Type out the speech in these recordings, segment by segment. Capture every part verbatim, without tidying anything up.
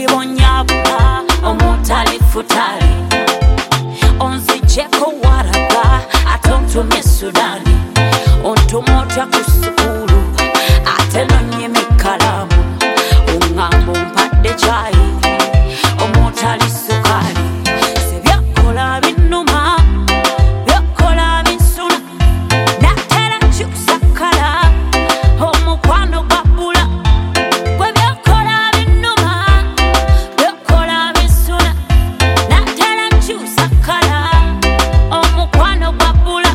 sibonyabula omutali futali onzijeko waraga atontumye Sudani ontumotya ku sukulu ate nonyime kalamu ungambo mpadde chai omutali sukali sebyakola binuma byakola binsuna natera kyusakala omukwano babula gwe byakola binuma byakola binsuna natera kyusakala omukwano babula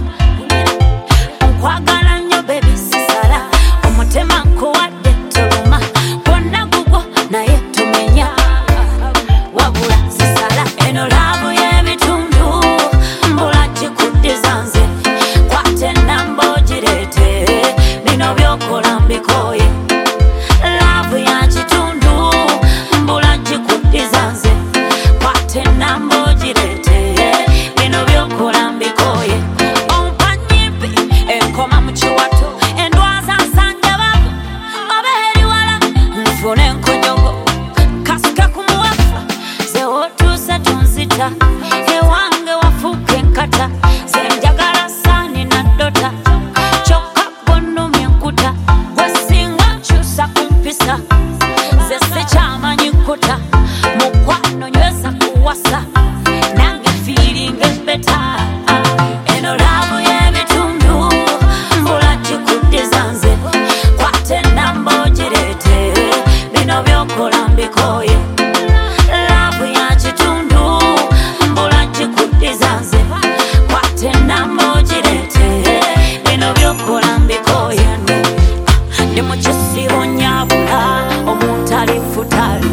nkwagala nnyo baby sisala omutema nkuwadde toluma gwonna gugwo naye tumenya wabula sisala eno laavu y'ebitundu mbula gikuddiza nze kwate namba ogireete bino byokola mbikoye laavu ya kitundu mbula gikuddiza nze kwate namba ogireete bino byokola mbikoye ompanyimpi enkoma mu kiwato endwaza nsanja bago obeeri wala nfune enkonyogo kasika ku muwafa ze wotuuse tonzita ewange wafuuka enkata ze njagala saani naddota kyokka ggonnumya enkuta gwe singa nkyusa ku mpisa ze sikyamanyi nkuta mukwano nyweza kuwasa nange fiiringa embeta eno laavu y'ebitundu mbula gikuddiza nze kwate namba ogireete bino byokola mbikoye laavu ya kitundu mbula gikuddiza nze kwate namba ogireete bino byokola mbikoye ndi mu kisibo nyabula omutali futali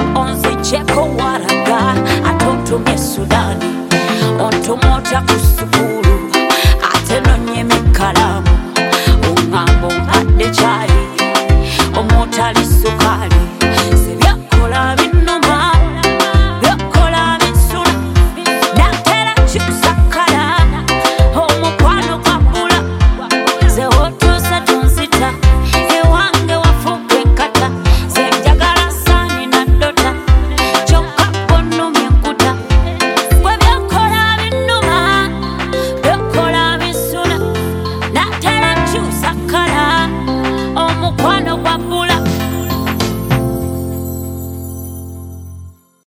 onzijeko waraga atontumye Sudani ontumotya ku